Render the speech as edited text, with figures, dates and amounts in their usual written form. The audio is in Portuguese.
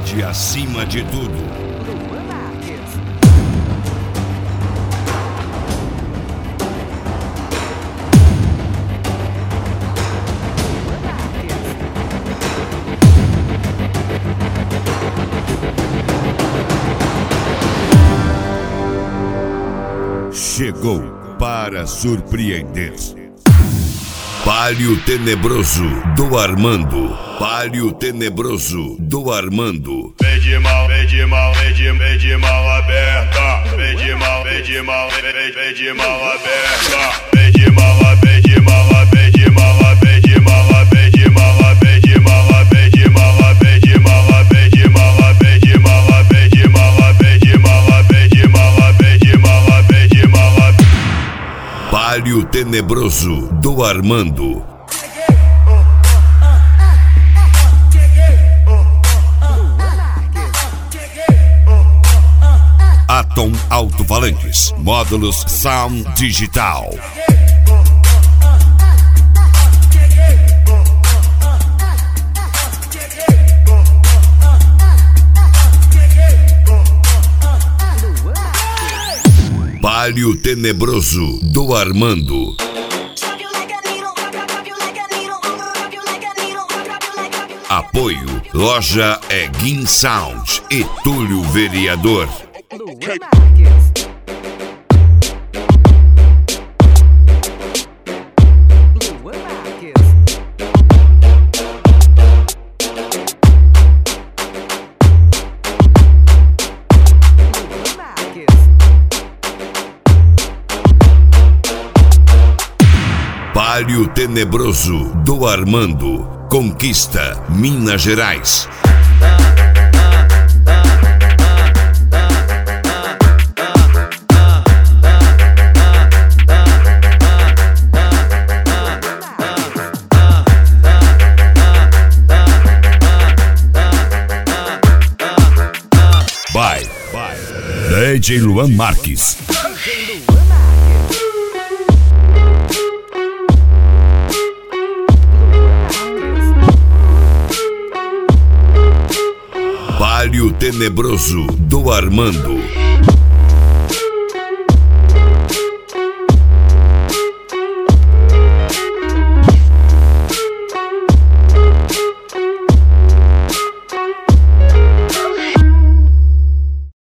qualidade acima de tudo. Chegou para surpreender. Palio Tenebroso do Armando. Palio Tenebroso do Armando. Vem de mal aberta. Vem de mal aberta. Vem de mal aberta. Vem de mal aberta. Palio Tenebroso do Armando. Atom Alto-Falantes, módulos Sound Digital. Palio Tenebroso do Armando. Apoio Loja Egin Sound e Túlio Vereador. Palio Tenebroso do Armando. Conquista, Minas Gerais. By DJ Luan Marques. Palio Tenebroso do Armando.